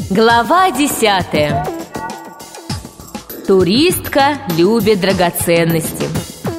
Глава 10. Туристка любит драгоценности.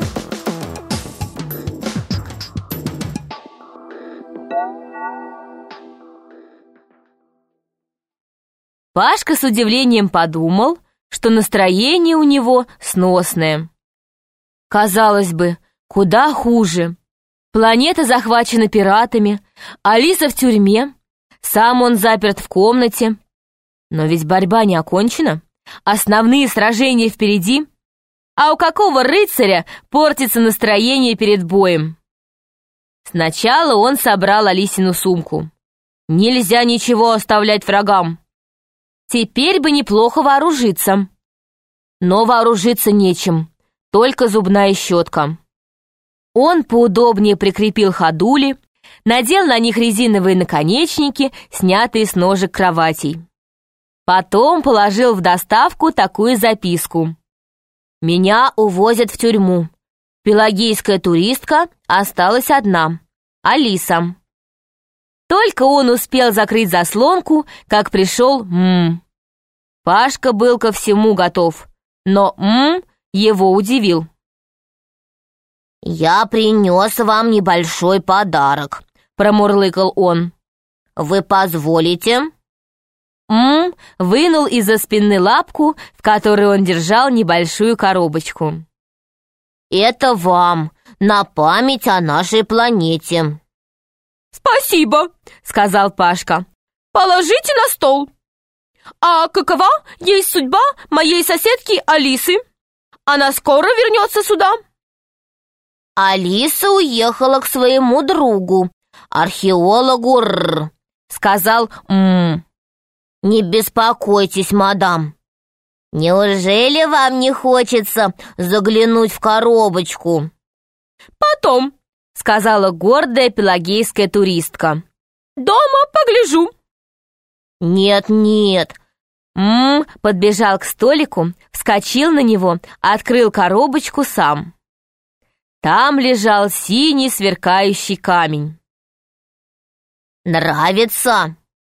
Пашка с удивлением подумал, что настроение у него сносное. Казалось бы, куда хуже. Планета захвачена пиратами, Алиса в тюрьме, сам он заперт в комнате. Но ведь борьба не окончена, основные сражения впереди. А у какого рыцаря портится настроение перед боем? Сначала он собрал Алисину сумку. Нельзя ничего оставлять врагам. Теперь бы неплохо вооружиться. Но вооружиться нечем, только зубная щетка. Он поудобнее прикрепил ходули, надел на них резиновые наконечники, снятые с ножек кроватей. Потом положил в доставку такую записку: «Меня увозят в тюрьму. Пелагейская туристка осталась одна. Алиса». Только он успел закрыть заслонку, как пришел М. Пашка был ко всему готов, но М его удивил. «Я принес вам небольшой подарок», — промурлыкал он. «Вы позволите?» М вынул из-за спины лапку, в которой он держал небольшую коробочку. «Это вам, на память о нашей планете». «Спасибо», — сказал Пашка. «Положите на стол. А какова есть судьба моей соседки Алисы? Она скоро вернется сюда?» «Алиса уехала к своему другу, археологу Р», — сказал М. «Не беспокойтесь, мадам. Неужели вам не хочется заглянуть в коробочку?» «Потом», — сказала гордая пелагейская туристка. «Дома погляжу». «Нет». М подбежал к столику, вскочил на него, открыл коробочку сам. Там лежал синий сверкающий камень. «Нравится?»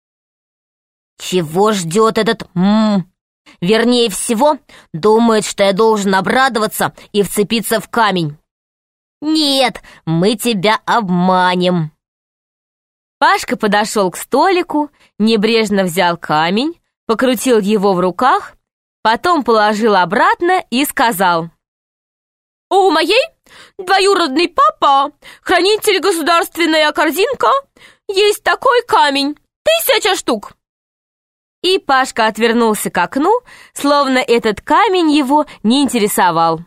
«Чего ждет этот М? Вернее всего, думает, что я должен обрадоваться и вцепиться в камень. Нет, мы тебя обманем». Пашка подошел к столику, небрежно взял камень, покрутил его в руках, потом положил обратно и сказал: «У моей двоюродный папа, хранитель государственная корзинка, есть такой камень, 1000 штук». И Пашка отвернулся к окну, словно этот камень его не интересовал.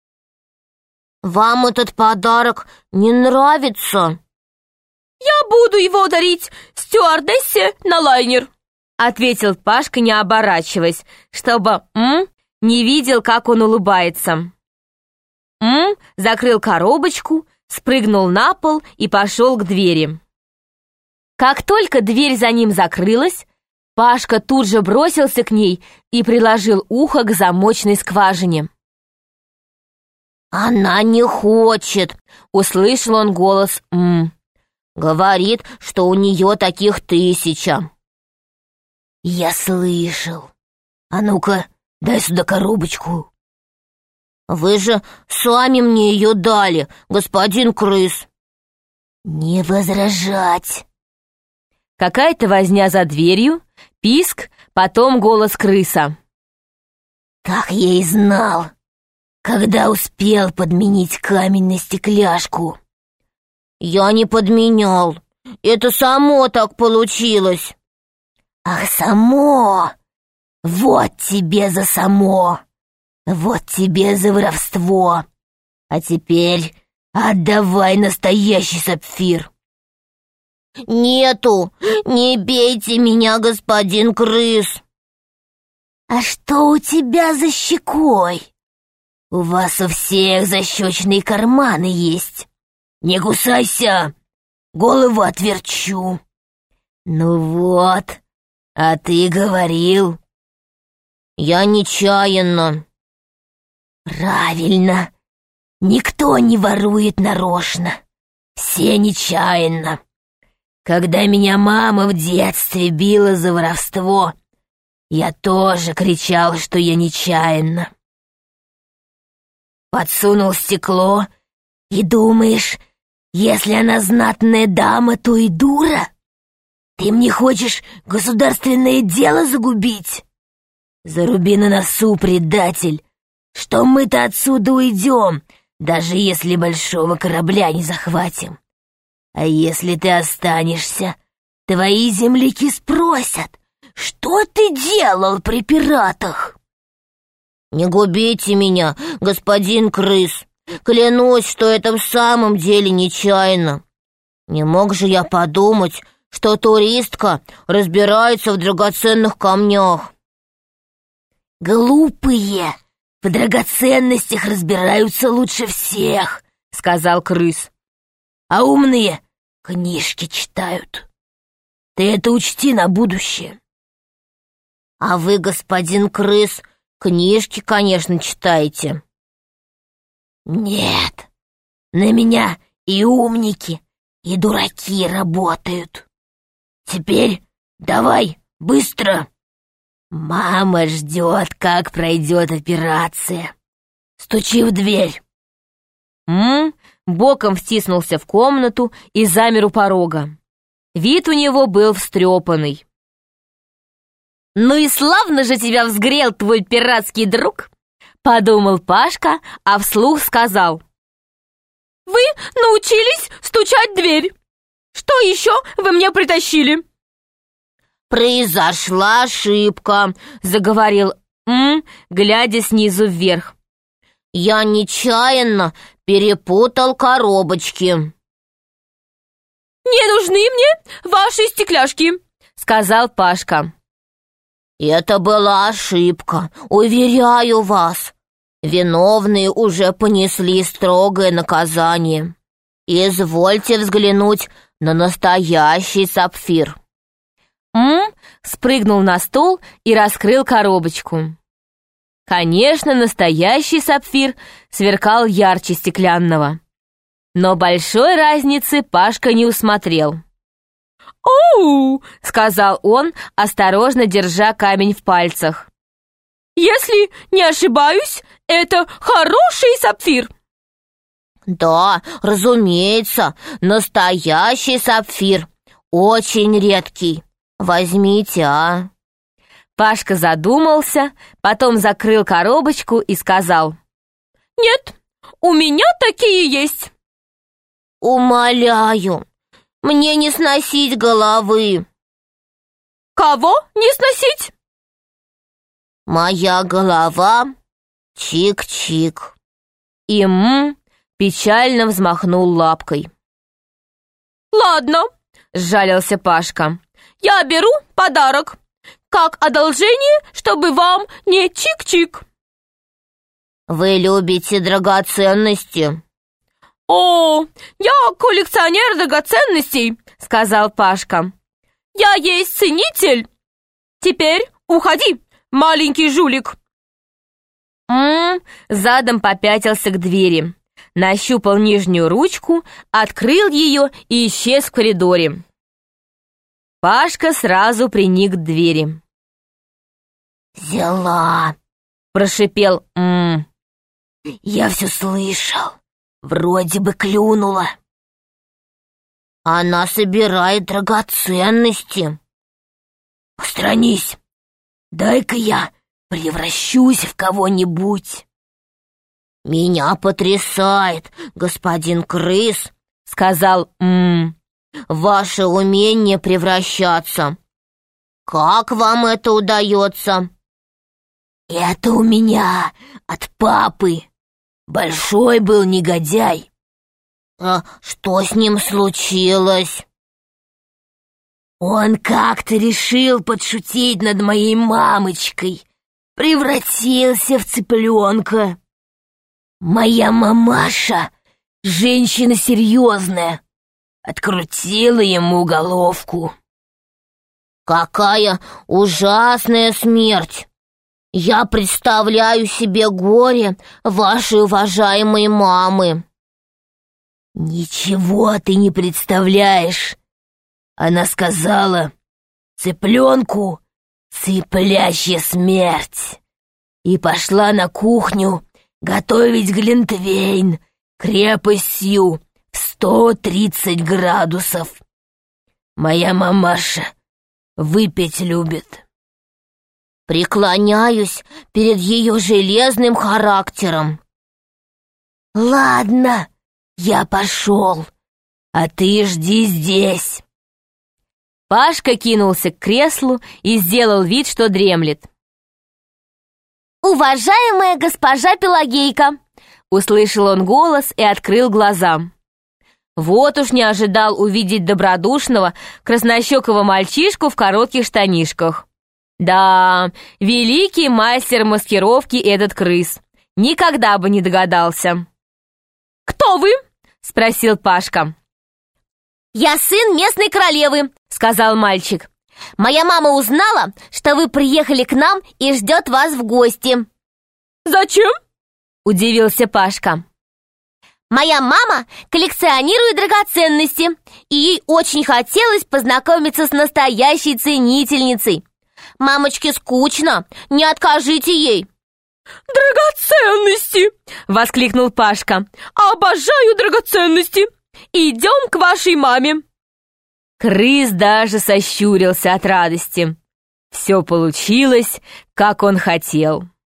«Вам этот подарок не нравится?» «Я буду его дарить стюардессе на лайнер», — ответил Пашка, не оборачиваясь, чтобы М не видел, как он улыбается. М закрыл коробочку, спрыгнул на пол и пошел к двери. Как только дверь за ним закрылась, Пашка тут же бросился к ней и приложил ухо к замочной скважине. «Она не хочет», — услышал он голос М. «Говорит, что у нее таких 1000». «Я слышал. А ну-ка, дай сюда коробочку». «Вы же сами мне ее дали, господин крыс». «Не возражать». Какая-то возня за дверью, писк, потом голос крыса. «Так я и знал, когда успел подменить камень на стекляшку». «Я не подменял, это само так получилось». «Ах, само! Вот тебе за само! Вот тебе за воровство! А теперь отдавай настоящий сапфир!» «Нету! Не бейте меня, господин крыс!» «А что у тебя за щекой? У вас у всех защечные карманы есть. Не кусайся, голову отверчу». «Ну вот, а ты говорил». «Я нечаянно». «Правильно, никто не ворует нарочно, все нечаянно. Когда меня мама в детстве била за воровство, Я тоже кричал, что я нечаянно. Подсунул стекло и думаешь, если она знатная дама, то и дура? Ты мне хочешь государственное дело загубить? Заруби на носу, предатель, что мы-то отсюда уйдем, даже если большого корабля не захватим. А если ты останешься, твои земляки спросят, что ты делал при пиратах? Не губите меня, господин крыс. Клянусь, что это в самом деле нечаянно. Не мог же я подумать, что туристка разбирается в драгоценных камнях. Глупые в драгоценностях разбираются лучше всех, сказал крыс. А умные книжки читают. Ты это учти на будущее. А вы, господин крыс, книжки, конечно, читаете. Нет, на меня и умники, и дураки работают. Теперь давай, быстро. Мама ждет, как пройдет операция. Стучи в дверь. Боком втиснулся в комнату и замер у порога. Вид у него был встрепанный. «Ну и славно же тебя взгрел твой пиратский друг!» — подумал Пашка, а вслух сказал. «Вы научились стучать в дверь. Что еще вы мне притащили?» «Произошла ошибка», — заговорил глядя снизу вверх. «Я нечаянно перепутал коробочки». «Не нужны мне ваши стекляшки», — сказал Пашка. «Это была ошибка, уверяю вас. Виновные уже понесли строгое наказание. Извольте взглянуть на настоящий сапфир». Спрыгнул на стол и раскрыл коробочку. Конечно, настоящий сапфир сверкал ярче стеклянного. Но большой разницы Пашка не усмотрел. «Оу!» — сказал он, осторожно держа камень в пальцах. «Если не ошибаюсь, это хороший сапфир». «Да, разумеется, настоящий сапфир, очень редкий. Возьмите, а?» Пашка задумался, потом закрыл коробочку и сказал. «Нет, у меня такие есть». «Умоляю, мне не сносить головы». «Кого не сносить?» «Моя голова чик-чик». И печально взмахнул лапкой. «Ладно», — сжалился Пашка. «Я беру подарок, как одолжение, чтобы вам не чик-чик». «Вы любите драгоценности?» «О, я коллекционер драгоценностей», — сказал Пашка. «Я есть ценитель. Теперь уходи, маленький жулик». Задом попятился к двери, нащупал нижнюю ручку, открыл ее и исчез в коридоре. Пашка сразу приник к двери. «Взяла», — прошипел «Я все слышал. Вроде бы клюнула». «Она собирает драгоценности». «Устранись. Дай-ка я превращусь в кого-нибудь». «Меня потрясает, господин крыс», — сказал «ваше умение превращаться. Как вам это удается?» «Это у меня от папы. Большой был негодяй». «А что с ним случилось?» «Он как-то решил подшутить над моей мамочкой. Превратился в цыпленка. Моя мамаша, женщина серьезная, открутила ему головку». «Какая ужасная смерть! Я представляю себе горе вашей уважаемой мамы». «Ничего ты не представляешь. Она сказала, цыпленку цыплящая смерть, и пошла на кухню готовить глинтвейн крепостью в 130 градусов. Моя мамаша выпить любит. Преклоняюсь перед ее железным характером. Ладно, я пошел, а ты жди здесь. Пашка кинулся к креслу и сделал вид, что дремлет. «Уважаемая госпожа Пелагейка!» Услышал он голос и открыл глаза. Вот уж не ожидал увидеть добродушного, краснощекого мальчишку в коротких штанишках. Да, великий мастер маскировки этот крыс. Никогда бы не догадался. «Кто вы?» — спросил Пашка. «Я сын местной королевы», — сказал мальчик. «Моя мама узнала, что вы приехали к нам и ждет вас в гости». «Зачем?» — удивился Пашка. «Моя мама коллекционирует драгоценности, и ей очень хотелось познакомиться с настоящей ценительницей. Мамочке скучно, не откажите ей». «Драгоценности!» — воскликнул Пашка. «Обожаю драгоценности! Идем к вашей маме!» Крыс даже сощурился от радости. Все получилось, как он хотел.